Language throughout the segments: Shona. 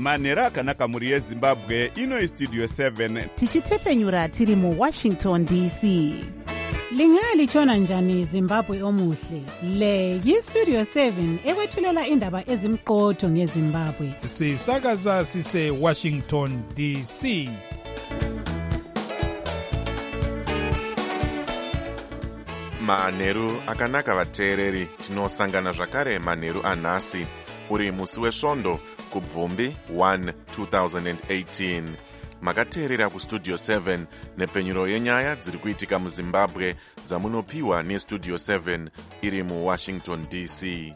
manheru akanaka mhuri yezimbabwe. Ino istudio 7 tichitefenyura tiri muwashington dc. Lingalitshona njani Zimbabwe omuhle? Le yistudio 7 ekwethulela indaba ezimqotho ngeZimbabwe. Sisakaza sise Washington DC. Manheru akanaka vateereri, tinosangana zvakare manheru anhasi uri musi wesvondo kubvumbi 1 2018. Makateerera kustudio 7 nepfenyuro yenyaya dziri kuitika muZimbabwe dzamunopiwa nestudio 7 iri muWashington DC.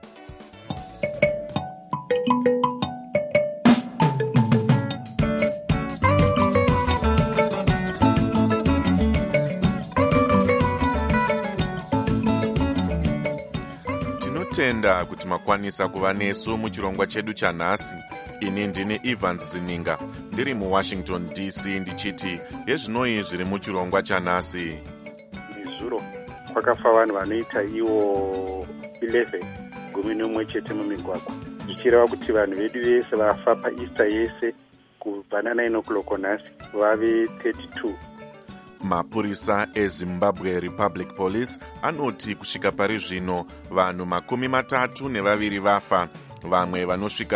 Tinotenda kuti makwanisa kuva nesu muchirongwa chedu chanhasi. Ini ndini Evans Zininga, ndiri muWashington DC ndichiti yezvinoi zviri muchirongwa chanhasi. Nezuro kwakafa vanhu vanoita iwo 11 gumi nomwe chete mumigwagwa, zvichireva kuti vanhu vedu vese vafa paEaster yese kubva na9 o'clock nhasi vave 32. Mapurisa eZimbabwe Republic Police anoti kusvika pari zvino vanhu 32 vafa, vamwe vanosvika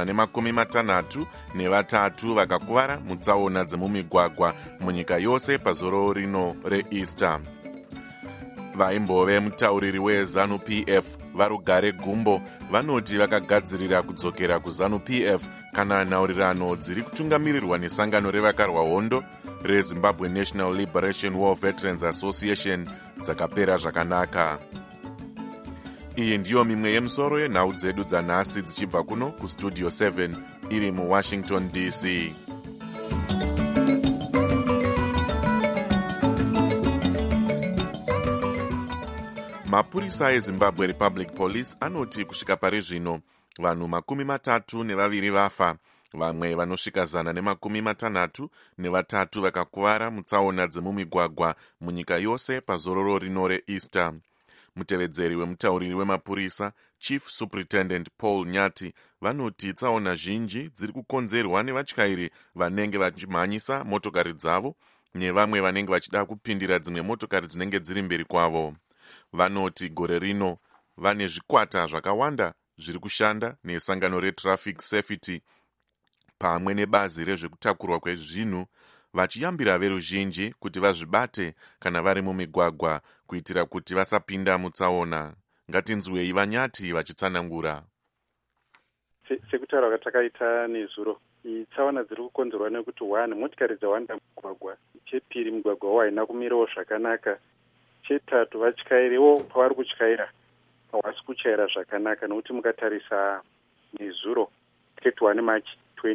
163 vakakuvara mutsaona dzemumigwagwa munyika yose pazoro rino reEaster. Vaimbove mutauriri weZANU-PF Varugare Gumbo vanoti vakagadzirira kudzokera kuZANU-PF kana nhaurirano dziri kutungamirirwa nesangano revakarwa hondo reZimbabwe National Liberation War Veterans Association dzakapera zvakanaka. Iyi ndiyo mimwe yemusoro yenhau dzedu dzanhasi dzichibva kuno kustudio 7 iri muWashington DC. Mapurisa eZimbabwe Republic Police anoti kusvika pari zvino vanhu 32 vafa, vamwe vanosvika 163 vakakuvara mutsaona dzemumigwagwa munyika yose pazororo rino reEaster. Mutevedzeri wemutauriri wemapurisa Chief Superintendent Paul Nyati vanoti tsaona zhinji dziri kukonzerwa nevatyairi vanenge vachimhanyisa motokari dzavo nevamwe vanenge vachida kupindira dzimwe motokari dzinenge dziri mberi kwavo. Vanoti gore rino vane zvikwata zvakawanda zviri kushanda nesangano reTraffic Safety pamwe nebazi rezvekutakurwa kwezvinhu, vachiyambira veruzhinji kuti vazvibate kana vari mumigwagwa kuitira kuti vasapinda mutsaona. Ngatinzwei Vanyati vachitsanangura. Sekutaura kwatakaita nezuro, tsaona dziri kukonzerwa nekuti 1 motikari dzawanda mugwagwa, chepiri mugwagwa haina kumirawo zvakanaka, chetatu vatyairiwo pavari kutyaira havasi kutyaira zvakanaka, nokuti mukatarisa nezuro 31 March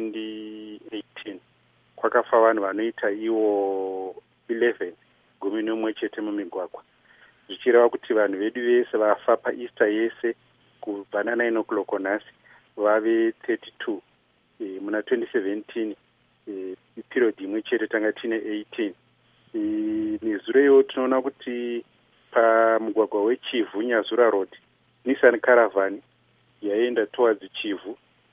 2018 kwakafa vanhu vanoita iwo 11 gumi nomwe chete mumigwagwa, zvichireva kuti vanhu vedu vese vafa paEaster yese kubva na9 o'clock nhasi vave 32. Muna 2017 period imwe chete tanga tine 18. Nezuro iwo tinoona kuti pamugwagwa weChivu Nyazura Road Nissan Caravan yaenda towards Chivu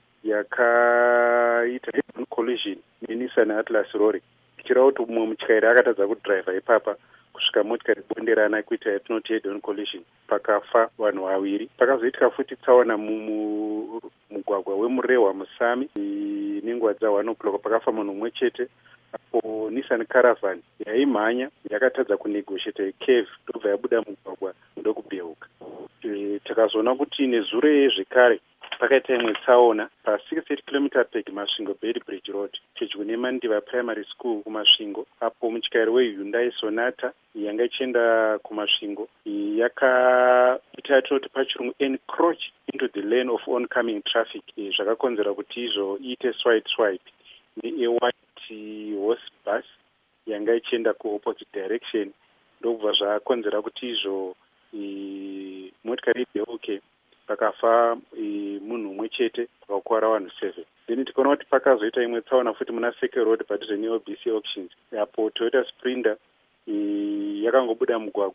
yakaita head-on collision neNissan Atlas lorry, ichireva kuti mumwe mutyairi akatadza kudhiraivha ipapa kusvika motikari bonderana kuita yatinoti head-on collision, pakafa vanhu 2. Pakazoitika futi tsaona mugwagwa weMurehwa Musami nenguva dza1 o'clock pakafa munhu mumwe chete, apo Nissan Caravan yaimhanya yakatadza kunegotiate curve ndobva yabuda mugwagwa ndokubeuka. Takazoona kuti nezuro zvekare pakaita imwe tsaona pa 68 km peg Masvingo Bed Bridge Road pedyo neMandiva Primary School kumasvingo, apo mutyairi weHyundai Sonata yanga ichienda kumasvingo yakaita yatinoti pachirungu encroach into the lane of oncoming traffic, zvakakonzera kuti izvo iite swipe ne-white horse bus yanga ichienda kuopposite direction, ndobva zvakonzera kuti izvo motikari ibeuke, pakafa munhu mumwe chete pakakuvara vanhu 7. Then tikaona kuti pakazoita imwe tsaona futi muna Circle Road padhuze neOBC Auctions, apo Toyota Sprinter yakangobuda mugwagwa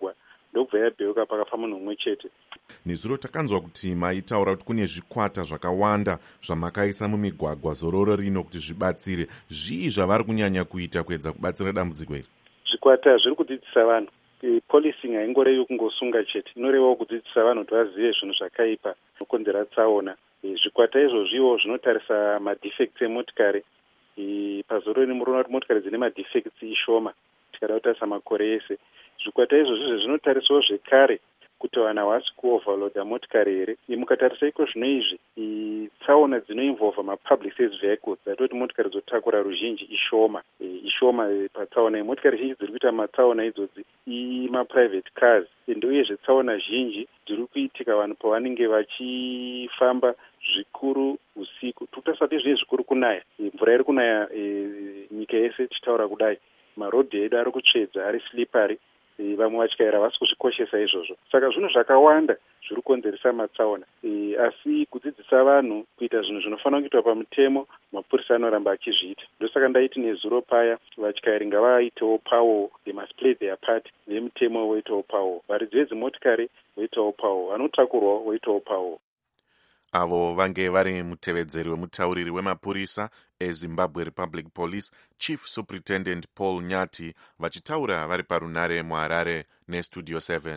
ndobva yabheuka pakafa munhu mumwe chete. Nezuro takanzwa kuti maitaura kuti kune zvikwata zvakawanda zvamakaisa mumigwagwa zororo rino kuti zvibatsire. Zvii zvavari kunyanya kuita kuedza kubatsira dambudziko iri? Zvikwata zviri kudzidzisa vanhu. Policing haingorevi kungosunga chete, inorevawo kudzidzisa vanhu kuti vazive zvinhu zvakaipa zvokonzera tsaona. Zvikwata izvozviwo zvinotarisa madefects emotikari. Pazororo munoona kuti motikari dzine madefects ishoma tikada kutarisa makore ese. Zvikwata izvozvo zvinotarisawo zvekare kuti vanhu havasi kuoverloada motikari here. Mukatarisa iko zvino izvi tsaona dzinoinvolva mapublic service vehicles dzatoti motikari dzotakura ruzhinji ishoma patsaona. Motikari zhinji dziri kuita matsaona idzodzi maprivate cars, ndouyezve tsaona zhinji dziri kuitika vanhu pavanenge vachifamba zvikuru usiku. Tutasati zviye zvikuru kunaya, mvura iri kunaya nyika yese tichitaura kudai, marodhi edu ari kutsvedza, ari slippery, vamwe vatyaira vasi kuzvikoshesa izvozvo. Saka zvinhu zvakawanda zviri kukonzeresa matsaona, asi kudzidzisa vanhu kuita zvinhu zvinofanira kuitwa pamutemo, mapurisa anoramba achizviita. Ndosaka ndaiti nezuro paya vatyairi ngavaitewo pawo, they must play their part, nemutemo woitawo pawo, varidzi vedzimotikari voitawo pawo, vanotakurwa voitawo pawo. Avo vange vari mutevedzeri wemutauriri wemapurisa eZimbabwe Republic Police Chief Superintendent Paul Nyati vachitaura vari parunare muHarare neStudio 7.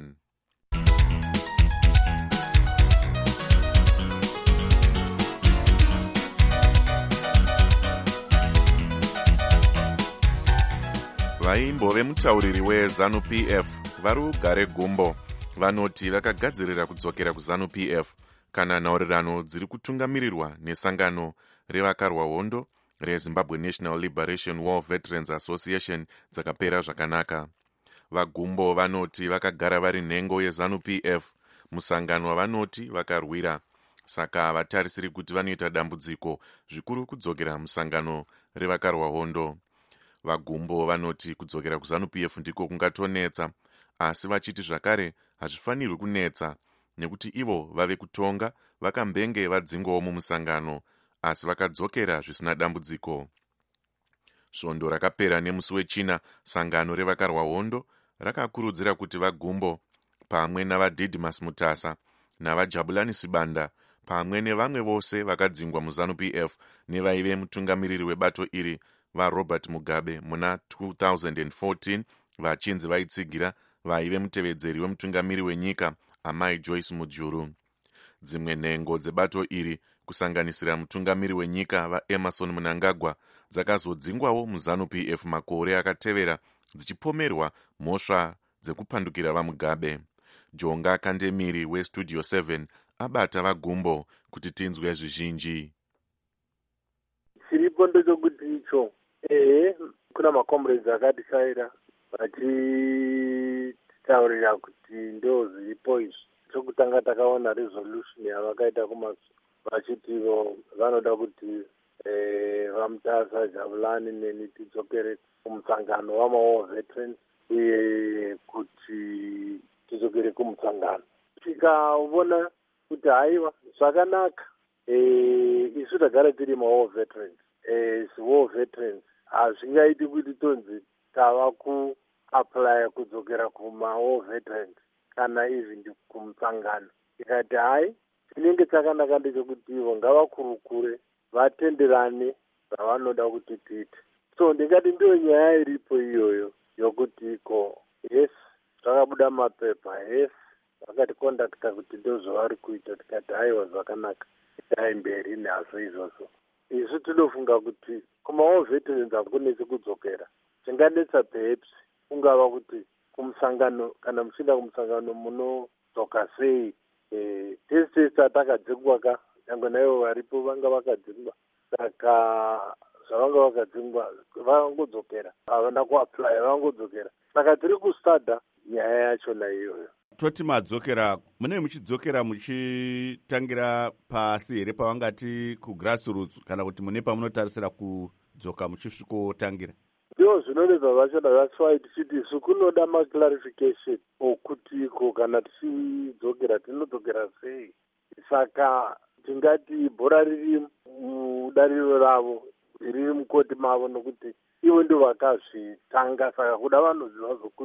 Vaimbo vemutauriri weZANU-PF vari kugare gumbo vanoti vakagadzirira kudzokera kuZANU-PF kana nhaurirano dziri kutungamirirwa nesangano revakarwa hondo reZimbabwe National Liberation War Veterans Association dzakapera zvakanaka. Vagumbo vanoti vakagara vari nhengo yeZANU-PF, musangano wavanoti vakarwira, saka havatarisiri kuti vanoita dambudziko zvikuru kudzokera musangano revakarwa hondo. Vagumbo vanoti kudzokera kuZANU-PF ndiko kungatonetsa, asi vachiti zvakare hazvifanirwi kunetsa nekuti ivo vave kutonga vakambenge vadzingwawo mumusangano, asi vakadzokera zvisina dambudziko. Svondo rakapera nemusi wechina, sangano revakarwa hondo rakakurudzira kuti vagumbo pamwe navaDidmus Mutasa navajabulani Sibanda pamwe nevamwe vose vakadzingwa muZANU-PF nevaive mutungamiriri webato iri vaRobert Mugabe muna 2014 vachinzi vaitsigira vaive mutevedzeri wemutungamiri wenyika Amai Joyce Mujuru. Dzimwe nhengo dzebato iri kusanganisira mutungamiri wenyika vaEmerson Mnangagwa dzakazodzingwawo muZANU-PF makore akatevera dzichipomerwa mhosva dzekupandukira vaMugabe. Jonga Kandemiri weStudio 7 abata vagumbo kuti tinzwe zvizhinji. Chiripo ndechokuti icho kuna makomrades akatisaira vachitaurira kuti ndo zviripo izvi. Chokutanga takaona resolution yavakaita kumasu vachitivo vanoda kuti vaMutasa, Jabulani neni tidzokere kumusangano wamaWar Veterans uye kuti tidzokere kumusangano. Tikaona kuti haiwa zvakanaka, isu tagara tiri maWar Veterans, war veterans hazvingaiti kuti tonzi tava kuapply kudzokera kumaWar Veterans kana even kumusangano. Tikati hai chinenge chakanaka ndechekuti ivo ngavakurukure vatenderane zvavanoda kuti tiite. So ndingati ndiyo nyaya iripo iyoyo yokuti iko yes zvakabuda mapepa, yes vakatikontakta kuti ndozvavari kuita. Tikati haiwa zvakanaka, itai mberi nazvo izvozvo. Isu tinofunga kuti kumaWar Veterans hakunesi kudzokera. Chinganetsa perhaps kungava kuti kumusangano kana muchinda kumusangano munodzoka sei. Tese takadzingwa ka nyangwe naivo varipo vanga vakadzingwa, saka zvavanga vakadzingwa vangodzokera, havana kuapply vangodzokera. Saka tiri kustada nyaya yachona iyoyo. Toti madzokera, mune muchidzokera muchitangira pasi here pavangati kugrassroots kana kuti mune pamunotarisira kudzoka muchisvikotangira? Ndizvo zvinonetsa zvachona. That's why tichiti isu kunoda maclarification okuti iko kana tichidzokera tinodzokera sei. Saka tingati bhora riri mudariro ravo, riri mukoti mavo, nokuti ivo ndo vakazvitanga, saka kuda vanhu zvazokuita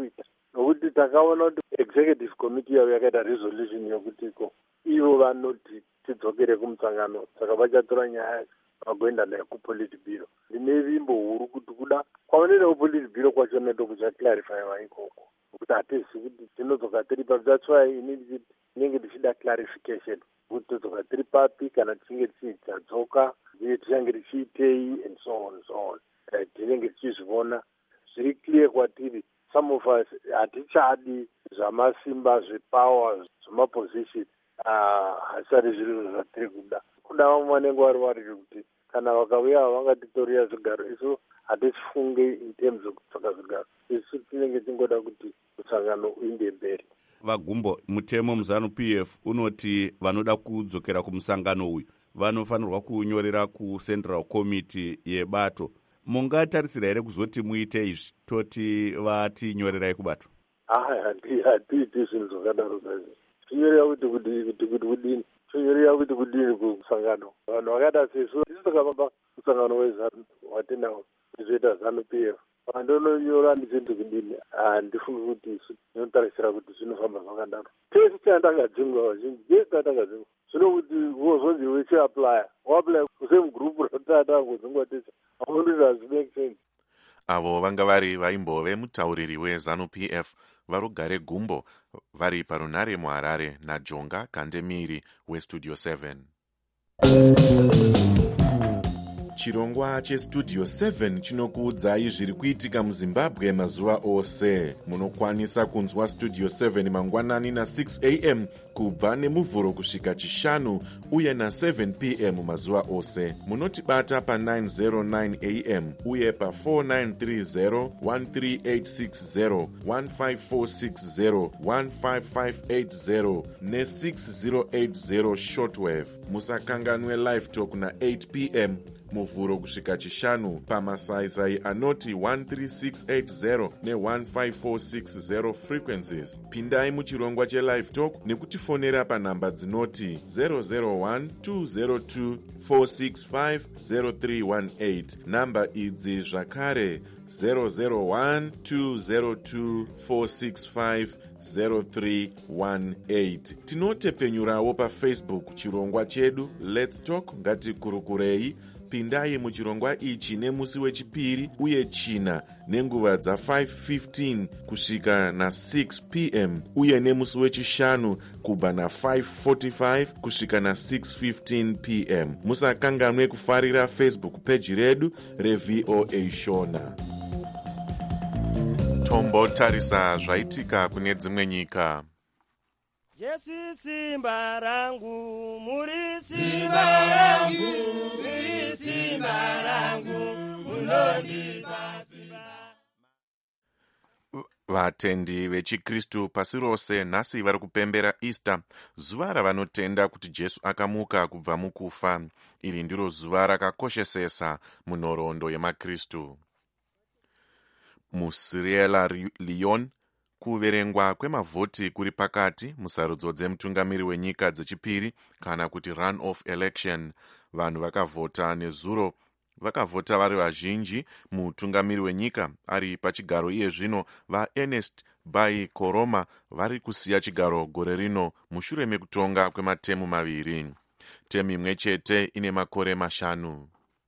nokuti takaona kuti executive committee yavo yakaita resolution yokutiko ivo vanoti tidzokere kumusangano, saka vachatora nyaya vagoenda nayo kupolitbiro. Ndine vimbo huru kuti kuda kwavanoenda kupolitbiro kwacho neto kuchaclarifyiwa ikoko, kuti hatizi kuti tinodzoka tiri papi. That's why inenge tichida clarification kuti todzoka tiri papi kana tichinge tichidzoka uye tichange tichiitei and so on. Tinenge tichizviona zviri clear kwatiri. Some of us hatichadi zvamasimba zvepower zvemaposition hasari zviro zvatiri kuda vamwe vanenge vari kuti kana vakauya vangatitorera zvigaro, isu hatichifunge in terms of kutsvaka zvigaro. Isu tinenge tingoda kuti musangano uinde mberi. Vagumbo, mutemo muZANU-PF unoti vanoda kudzokera kumusangano uyu vanofanirwa kunyorera kuCentral Committee yebato. Mungatarisira here kuzoti muite izvi toti vatinyorerai kubato? Hatiiti zvinhu zvakadaro zvaizvi. Tinyorera kuti kudini? Tinyorera kuti kudini kumusangano? Vanhu vakaita sesu tisu takavamba musangano weZANU watinawo tizoita ZANU-PF. Vandononyora ndizenti kudini? Handifungi kuti isu tinotarisira kuti zvinofamba zvakadaro. Tese chandakadzingwa vazhinji, tese chandakadzingwa. Zvino kuti wozonzi wechiaplya, waplya kusame group ratata kudzingwa tese. Avo vanga vari vaimbove mutauriri weZANU-PF varugare Gumbo vari parunhare muHarare naJonga Kandemiri weStudio 7. Chirongwa cheStudio 7 chinokuudzai zviri kuitika muZimbabwe mazuva ose. Munokwanisa kunzwa Studio 7 mangwanani na6 am kubva nemuvhuro kusvika chishanu uye na7 pm mazuva ose. Munotibata pa909 am uye pa4930 13860 15460 15580 ne6080 shortwave. Musakanganwe live talk na8 pm muvhuro kusvika chishanu pamasaisai anoti 13680 ne15460 frequencies. Pindai muchirongwa chelive talk nekutifonera panhamba dzinoti 001-202-465-0318. Namba idzi zvakare 001-202-465-0318. Tinotepfenyurawo paFacebook chirongwa chedu Let's Talk ngatikurukurei. Pindai muchirongwa ichi nemusi wechipiri uye china nenguva dza5:15 kusvika na6 pm uye nemusi wechishanu kubva na5:45 kusvika na6:15 pm. Musakanganwe kufarira Facebook page redu reVOA Shona. Tombotarisa zvaitika kune dzimwe nyika. Jesu simba rangu, muri simba rangu, muri simba rangu, munondipa simba. Vatendi vechikristu pasi rose nhasi vari kupembera Easter, zuva ravanotenda kuti Jesu akamuka kubva mukufa. Iri ndiro zuva rakakoshesesa munhoroondo yemakristu. MuSierra Leone kuverengwa kwemavhoti kuri pakati musarudzo dzemutungamiri wenyika dzechipiri kana kuti run-off election. Vanhu vakavhota nezuro, vakavhota vari vazhinji. Mutungamiri wenyika ari pachigaro iye zvino vaErnest Bai Koroma vari kusiya chigaro gore rino mushure mekutonga kwematemu maviri. Temu imwe chete ine makore 5.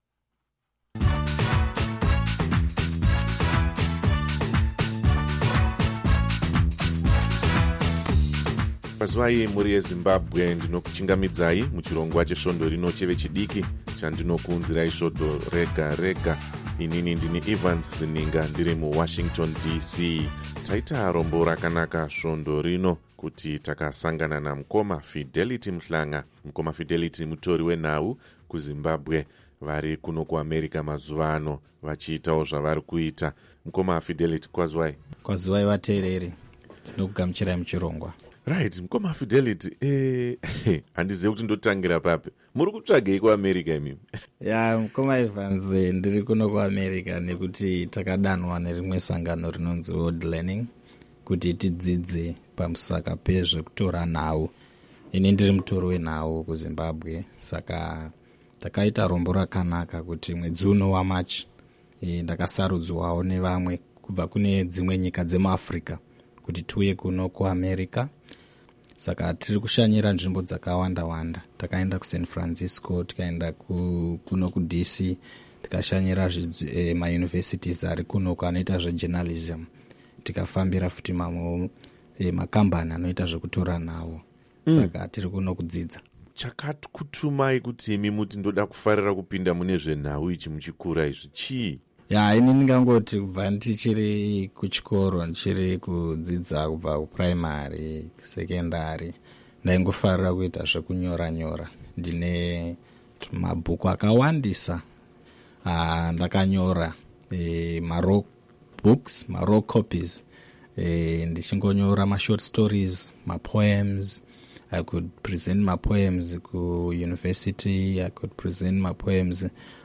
Pazuvai muri yeZimbabwe ndinokuchingamidzai muchirongwa chesvondo rino chevechidiki chandinokuunzirai svondo rega rega. Inini ndini Evans Zininga ndiri muWashington DC. Taita rombo rakanaka svondo rino kuti takasangana namukoma Fidelity Mhlanga. Mukoma Fidelity mutori wenhau kuZimbabwe vari kuno kuAmerica mazuva ano vachiitawo zvavari kuita. Mukoma Fidelity, kwazuvai? Kwazuvai vateereri, tinokugamuchirai muchirongwa. Right, mukoma Fidelity, handizivi kuti ndotangira papi. Muri kutsvagei kuAmerica imimi? Ya, mukoma Evans, ndiri kuno kuAmerica nekuti takadanwa nerimwe sangano rinonzi World Learning kuti tidzidze pamusaka pezvekutora nhau. Ini ndiri mutori wenhau kuZimbabwe, saka takaita rombo rakanaka kuti mwedzi uno waMachi ndakasarudzwawo nevamwe kubva kune dzimwe nyika dzemuAfrica kuti tiuye kuno kuamerica. Saka tiri kushanyira nzvimbo dzakawanda wanda. Takaenda kuSan Francisco, tikaenda kuno kuDC, tikashanyira mauniversities ari kuno anoita zvejournalism, tikafambira futi mamwe makambani anoita zvekutora nawo. Saka tiri kuno kudzidza. Chakakutumai kuti imi muti ndoda kufarira kupinda mune zvenhau ichi muchikura izvi chii? Ini ndingangoti kubva ndichiri kuchikoro, ndichiri kudzidza kubva kuprimary, sekendari, ndaingofarira kuita zvekunyora-nyora. Ndine mabhuku akawandisa ndakanyora, maraw books, maraw copies, ndichingonyora mashort stories, mapoems. I could present my poems ku university, I could present my poems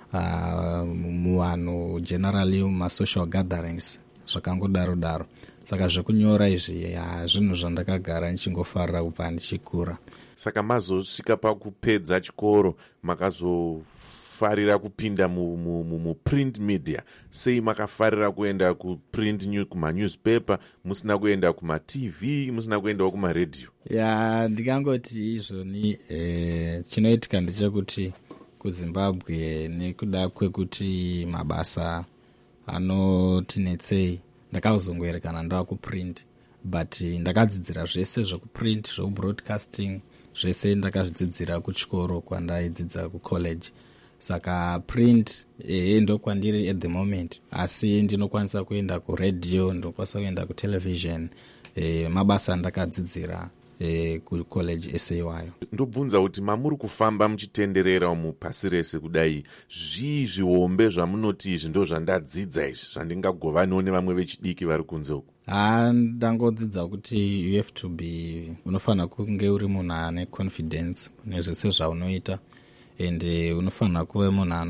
muvanhu generally social gatherings, zvakangodaro-daro. Saka zvekunyora izvi zvinhu zvandakagara nichingofarira kubva ndichikura. Saka mazosvika pakupedza chikoro makazofarira kupinda muprint media. Sei makafarira kuenda kuprint kumanewspaper, musina kuenda kumatv, musina kuendawo kumaredhiyo? Ndingangoti izvoni chinoitika ndechekuti kuZimbabwe nekuda kwekuti mabasa anotinetsei, ndakazongoerekana ndava kuprint, but ndakadzidzira zvese zvekuprint, zvekubroadcasting, zvese ndakazvidzidzira kuchikoro kwandaidzidza kucollege. Saka print ndokwandiri at the moment, asi ndinokwanisa kuenda kuradhiyo, ndinokwanisa kuenda kutelevision, mabasa ndakadzidzira kucollege ese iwayo. Ndobvunza kuti mamuri kufamba muchitenderera mupasi rese kudai, zvii zvihombe zvamunoti izvi ndo zvandadzidza izvi zvandingagovaniwo nevamwe vechidiki vari kunze uku? Ndangodzidza kuti you have to be, unofanira kunge uri munhu ane confidence mune zvese zvaunoita, and unofanira kuve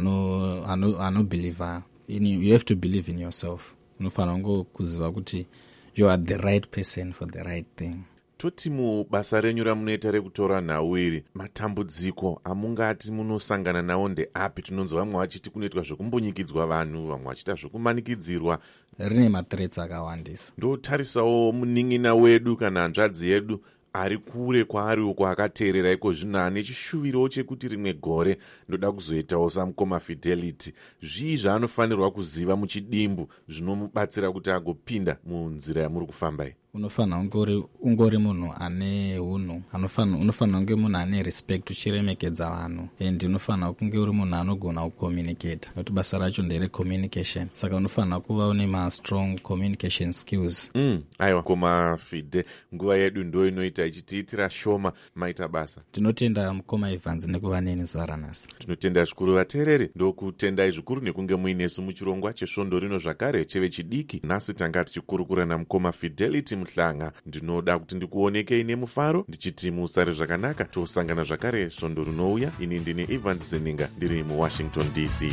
munhu anobeliever, you have to believe in yourself. Unofanira kuziva kuti you are the right person for the right thing. Toti mubasa renyu ramunoita rekutora nhau iri, matambudziko amungati munosangana nawo ndeapi? Tinonzwa vamwe vachiti kunoitwa zvekumbonyikidzwa vanhu, vamwe vachita zvekumanikidzirwa. Rine mathreats akawandisa. Ndotarisawo munin'ina wedu kana hanzvadzi yedu ari kure kwaari uko akateerera iko zvino ane chishuviro chekuti rimwe gore ndoda kuzoitawo samukoma Fidelity. Zvii zvaanofanirwa kuziva muchidimbu zvinomubatsira kuti agopinda munzira yamuri kufambai? Unofanira ungori munhu ane unhu, unofanira kunge munhu ane respect, uchiremekedza vanhu, and unofanira kunge uri munhu anogona kucommunicate, nokuti basa racho ndere communication. Saka unofanira kuva une ma-strong communication skills. Aiwa, koma Fide, nguva yedu ndo inoita ichitiitira shoma, maita basa. Tinotenda mukoma Evans nekuva neni zuva ranhasi. Tinotenda zvikuru vateereri, ndokutendai zvikuru nekunge muinesu muchirongwa chesvondo rino zvakare cheve chidiki. Nhasi tanga tichikurukura namukoma Fidelity Muhlanga. Ndinoda kuti ndikuonekei nemufaro, ndichiti musare zvakanaka, tosangana zvakare svondo rinouya. Ini ndine Evans Zeninga, ndiri muWashington DC.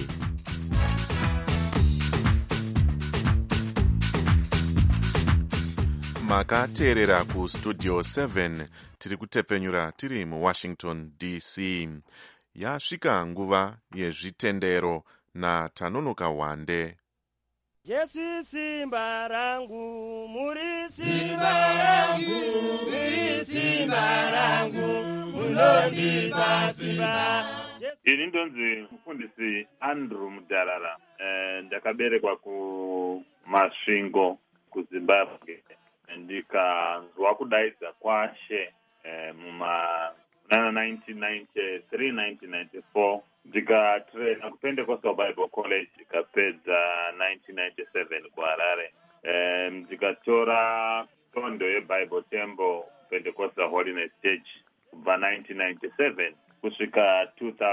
Makateerera kustudio 7, tiri kutepfenyura tiri muWashington DC. Yasvika nguva yezvitendero naTanonoka Wande. Jesu simba rangu, muri simba rangu, muri simba rangu, munondipa simba. Ini ndonzi mufundisi Andrew Mudalala, ndakaberekwa kuMasvingo kuZimbabwe, ndikanzwa kudaidza kwaShe muma 1993 1994, ndikatraina kuPentecostal Bible College, ndikapedza 1997 kuHarare. Ndikatora tondo yeBible Temple Pentecostal Holiness Church kubva 1997 kusvika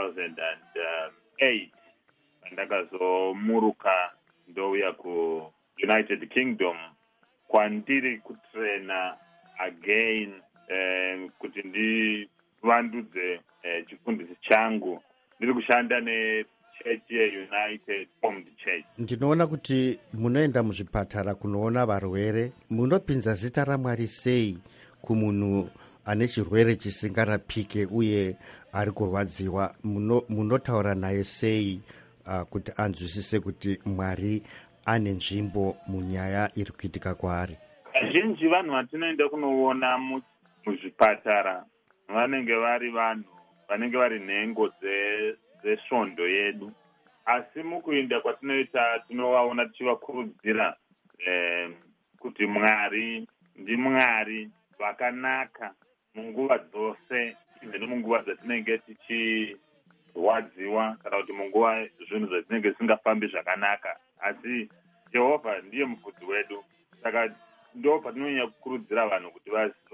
2008, ndakazomuruka ndouya kuUnited Kingdom kwandiri kutraina again kuti ndivandudze chifundisi changu. Ndiri kushanda nechechi yeUnited Formed Church. Ndinoona kuti munoenda muzvipatara kunoona varwere. Munopinza zita raMwari sei kumunhu ane chirwere chisingarapike uye ari kurwadziwa? Munotaura naye sei kuti anzwisise kuti Mwari ane nzvimbo munyaya iri kuitika kwaari? kazhinji vanhu vatinoenda kunoona muzvipatara vanenge vari vanhu vanenge vari nhengo dzesvondo yedu, asi mukuinda kwatinoita tinovaona tichivakurudzira kuti Mwari ndiMwari vakanaka munguva dzose, even munguva dzatinenge tichirwadziwa kana kuti munguva zvinhu zvatinenge zvisingafambi zvakanaka, asi Jehovha ndiye mufudzi wedu. Saka ndo patinonyanya kukurudzira vanhu kuti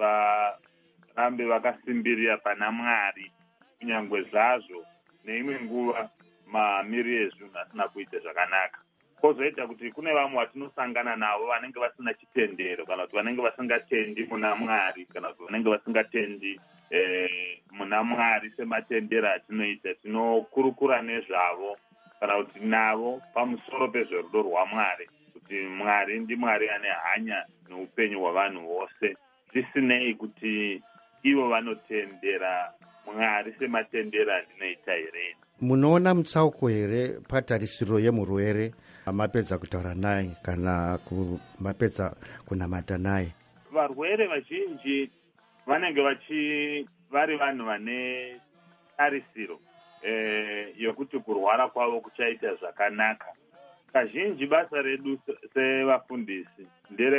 varambe vakasimbirira pana Mwari, kunyangwe zvazvo neimwe nguva mamiriro ezvinhu asina kuita zvakanaka. Kozoita kuti kune vamwe vatinosangana navo vanenge vasina chitendero, kana kuti vanenge vasingatendi muna Mwari, kana kuti vanenge vasingatendi muna Mwari sematendero atinoita. Tinokurukura nezvavo kana kuti navo pamusoro pezverudo rwaMwari, kuti Mwari ndiMwari ane hanya neupenyu hwavanhu vose, zvisinei kuti ivo vanotendera Mwari sematendero atinoita here. Munoona mutsauko here patarisiro yemurwere mapedza kutaura naye kana mapedza kunamata naye? Varwere vazhinji vanenge vari vanhu vane tarisiro yokuti kurwara kwavo kuchaita zvakanaka. Kazhinji basa redu sevafundisi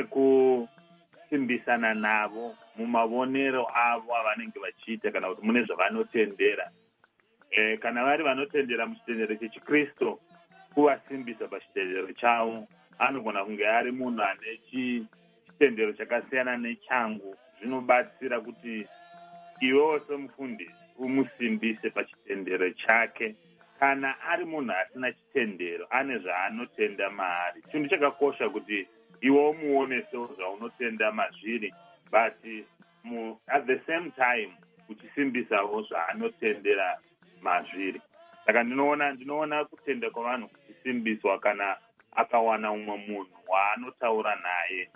nderekusimbisana navo mumavonero avo avanenge vachiita kana kuti mune zvavanotendera. Kana vari vanotendera muchitendero chechiKristu, kuvasimbisa pachitendero chavo. Anogona kunge ari munhu ane chitendero chakasiyana nechangu. Zvinobatsira kuti iwewo semufundisi umusimbise pachitendero chake. Kana ari munhu asina chitendero, ane zvaanotenda maari, chinhu chakakosha kuti iwe umuonesewo zvaunotenda mazviri, but at the same time uchisimbisawo zvaanotendera mazviri. Saka ndinoona kutenda kwavanhu kuchisimbiswa kana akawana umwe munhu waanotaura naye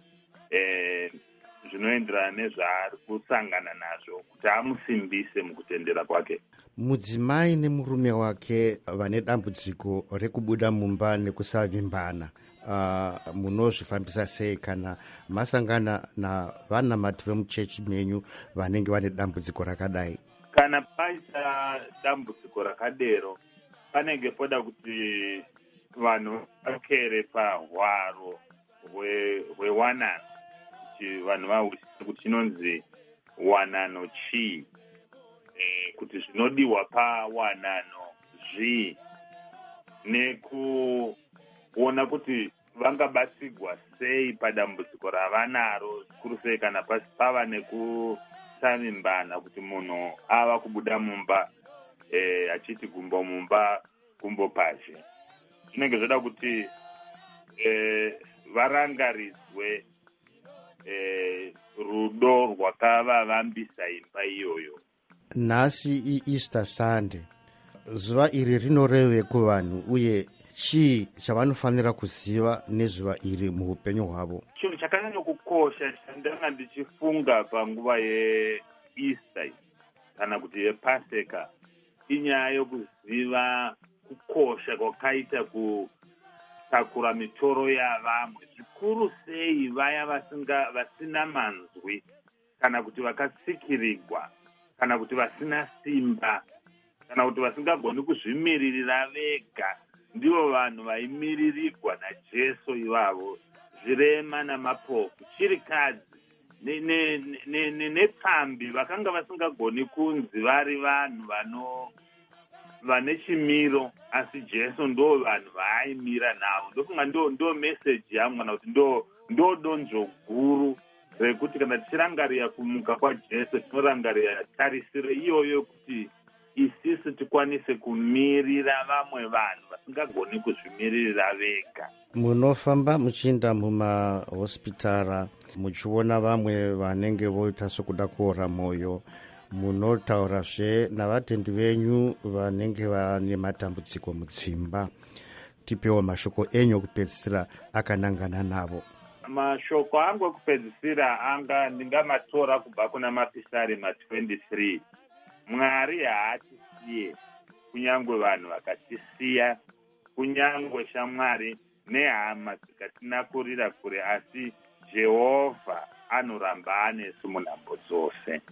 zvinoenderana nezvaari kusangana nazvo, kuti amusimbise mukutendera kwake. Mudzimai nemurume wake vane dambudziko rekubuda mumba nekusavimbana, munozvifambisa sei kana masangana navanamati vemuchechi menyu vanenge vane dambudziko rakadai? Kana paita dambudziko rakadero, panenge poda kuti vanhu vakere pahwaro hwewanano, kuti vanhu vahwisise kuti chinonzi wanano chii, kuti zvinodiwa pawanano zvii, nekuona kuti vangabatsirwa sei padambudziko ravanaro, zvikuru sei kana pava nekusavimbana, kuti munhu ava kubuda mumba achiti gumbo mumba gumbo pashe. Zvinenge zvoda kuti varangaridzwe rudo rwakavavambisa imba iyoyo. Nhasi iEaster Sunday, zuva iri rinoreve kuvanhu, uye chii chavanofanira kuziva nezuva iri muupenyu hwavo? Chinhu chakanyanya kukosha chandanga ndichifunga panguva yeEaster kana kuti yePaseka inyaya yokuziva kukosha kwakaita kutakura mitoro yavamwe, zvikuru sei vaya vasina manzwi, kana kuti vakatsikirigwa, kana kuti vasina simba, kana kuti vasingagoni kuzvimiririra vega. Ndivo vanhu vaimiririgwa naJesu ivavo, zvirema namapofu, chirikadzi nepfambi vakanga vasingagoni kunzi vari vanhu vane chimiro, asi Jesu ndo vanhu vaaimira navo. Ndofunga ndo meseji yangu, kana kuti ndo donzvo guru rekuti kana tichirangarira kumuka kwaJesu tinorangarira tarisiro iyoyo kuti isisi tikwanise kumirira vamwe vanhu vasingagoni kuzvimiririra vega. Munofamba muchienda mumahospitara muchiona vamwe vanenge voita sokuda kuora mwoyo, munotaurazve navatendi venyu vanenge vane matambudziko mudzimba. Tipewo mashoko enyu okupedzisira akanangana navo. Mashoko angu ekupedzisira ndingamatora kubva kuna Mapisari 23. Mwari haatisiye, kunyangwe vanhu vakatisiya, kunyangwe shamwari nehama dzikatinakurira kure, asi Jehovha anoramba anesu munhambo dzose.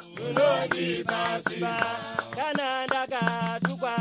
Kana ndakatukwa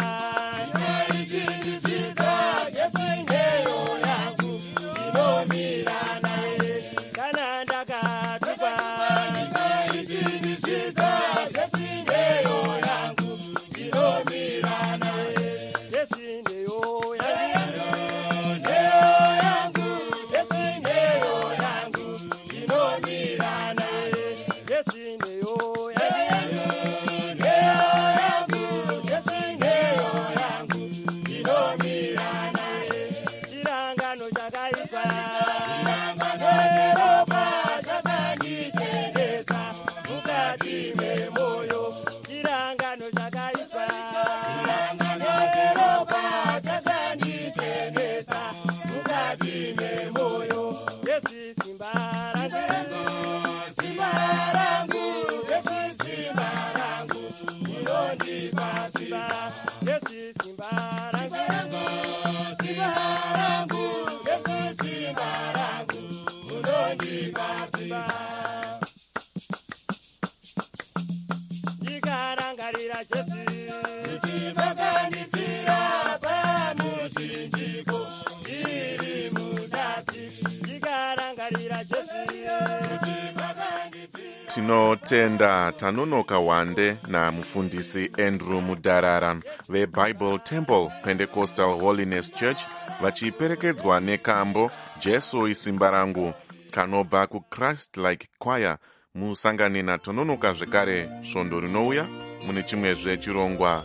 Tinotenda Tanonoka Wande namufundisi Andrew Mudharara veBible Temple Pentecostal Holiness Church vachiperekedzwa nekambo Jesu isimba rangu kanobva kuChrist Like Choir. Musangane naTononoka zvekare svondo rinouya mune chimwezve chirongwa.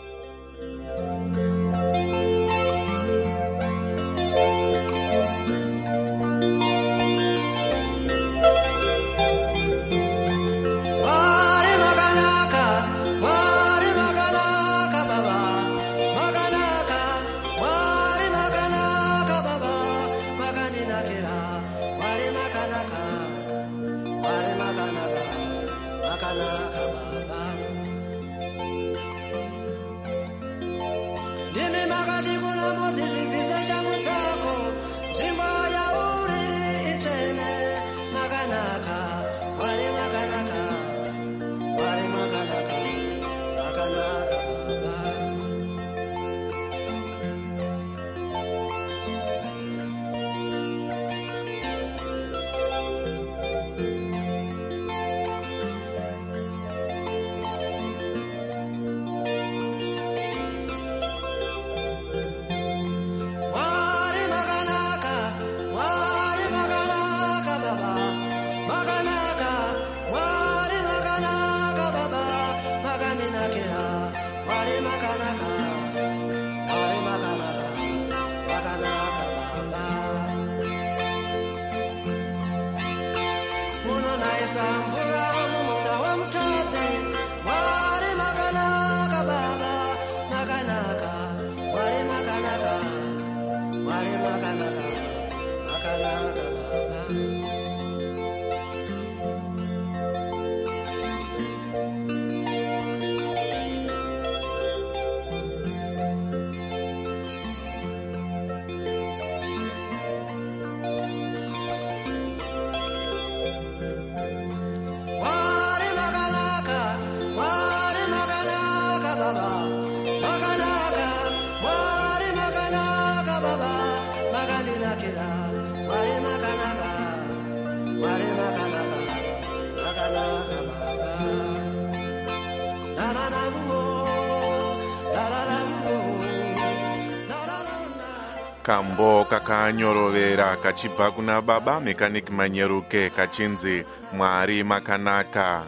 Kambo kakanyorovera kachibva kuna baba Mechanic Manyeruke kachinzi Mwari makanaka.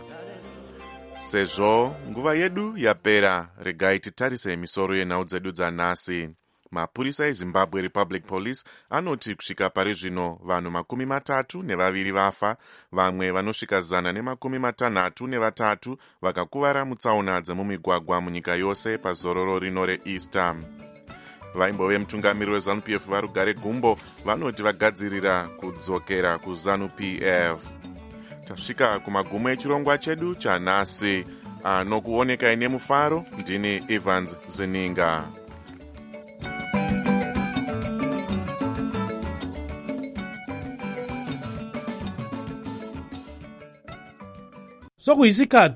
Sezvo nguva yedu yapera, regai titarise misoro yenhau dzedu dzanhasi. Mapurisa eZimbabwe Republic Police anoti kusvika pari zvino vanhu 32 vafa, vamwe vanosvika 163 vakakuvara mutsaona dzemumigwagwa munyika yose pazororo rino reEaster. Vaimbove mutungamiriri weZANU-PF Varugare Gumbo vanoti vagadzirira kudzokera kuZANU-PF. Tasvika kumagumo echirongwa chedu chanhasi. Nokuoneka ine mufaro, ndini Evans Zeninga. sokuyisikhathi